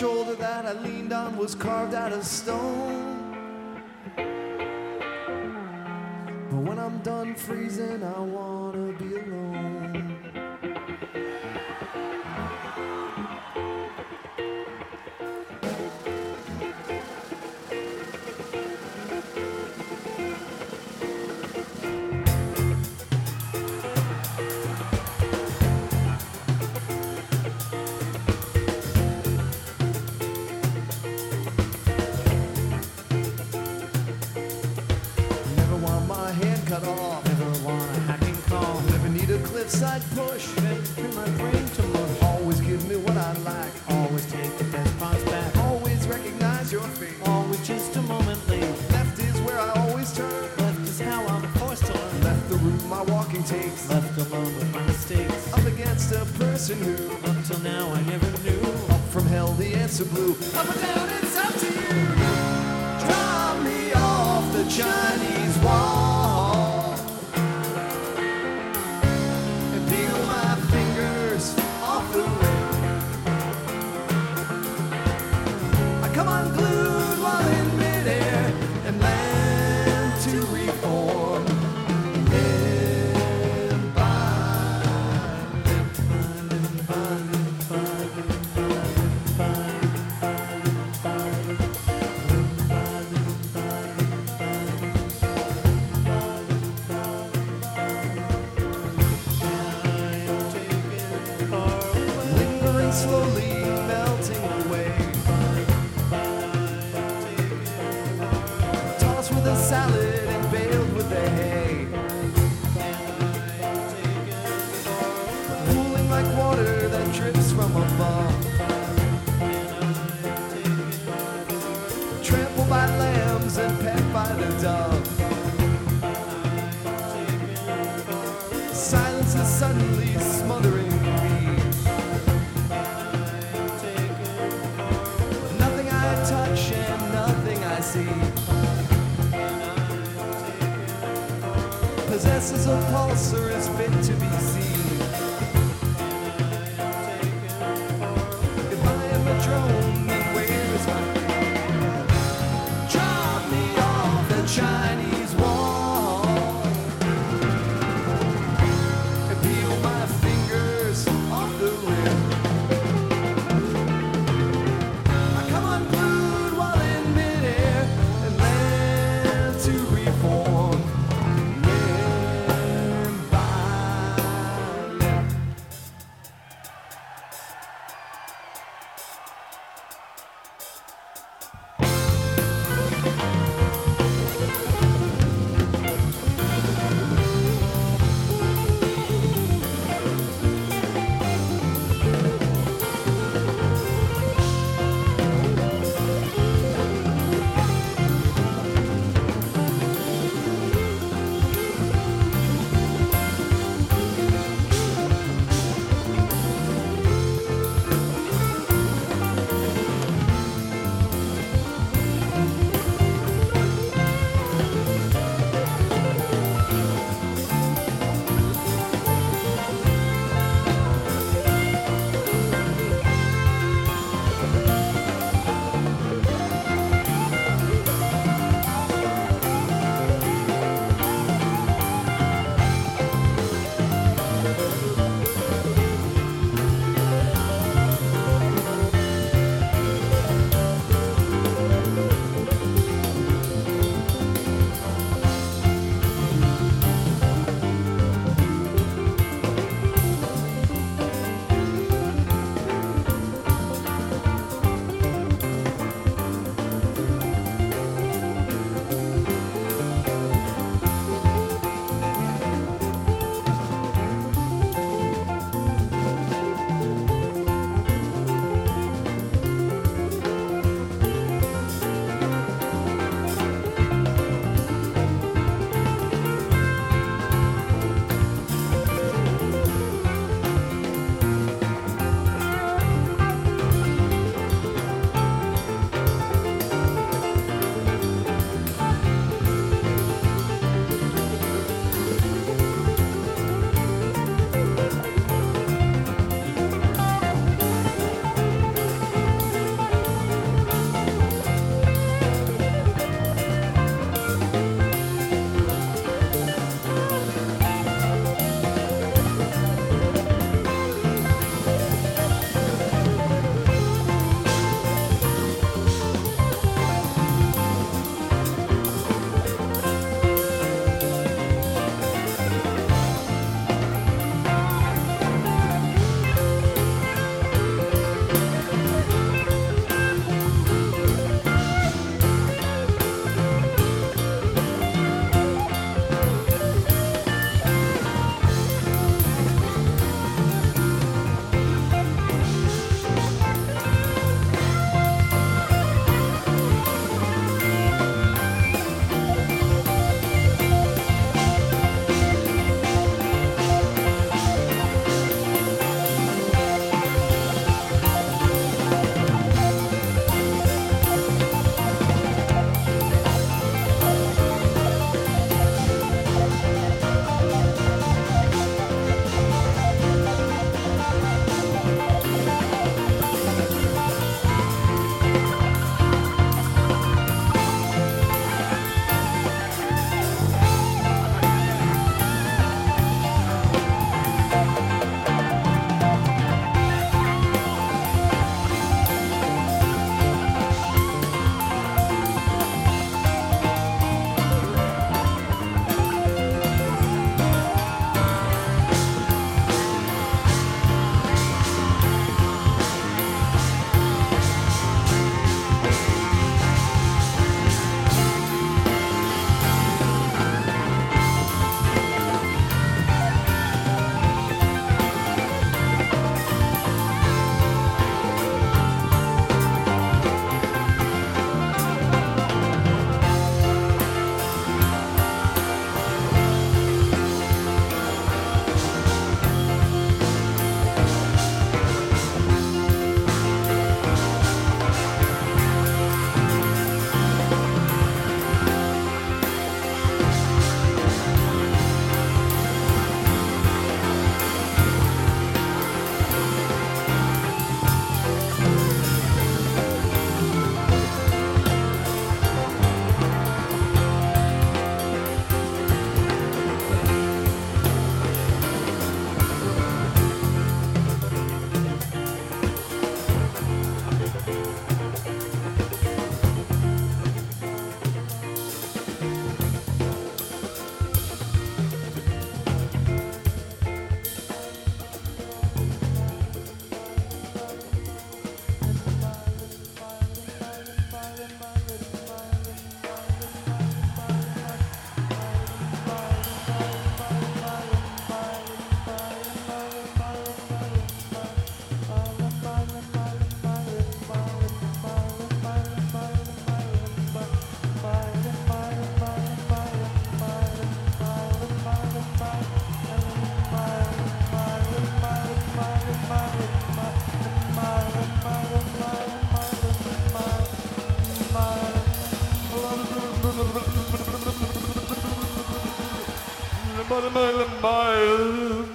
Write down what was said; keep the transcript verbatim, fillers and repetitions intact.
shoulder that I leaned on was carved out of stone. But when I'm done freezing, I wanna be alone. Cut off. Never want a hacking call. Never need a cliffside push. Never turn my brain to mush. Always give me what I lack. Always take the best parts back. Always recognize your fate. Always just a moment late. Left is where I always turn. Left is how I'm forced to learn. Left the route my walking takes. Left alone with my mistakes. Up against a person who, up till now, I never knew. Up from hell, the answer blew. Up or down, it's up to you. Drop me off the Chinese wall. Come unglued while in midair and land to reform. Live by, live by, live by, live by, live by, live by, live by, live by, lingering slowly, melting away. With a salad and baled with the hay, pooling like water that drips from above, trampled by lambs and pecked by the dove. Silence is suddenly smothering me. Nothing I touch and nothing I see possesses a pulse or is fit to be seen. If I am a drone, then where is my hand? Drop me off the Chinese wall and peel my fingers off the rim. I come unglued while in midair and land to reform. But a million miles.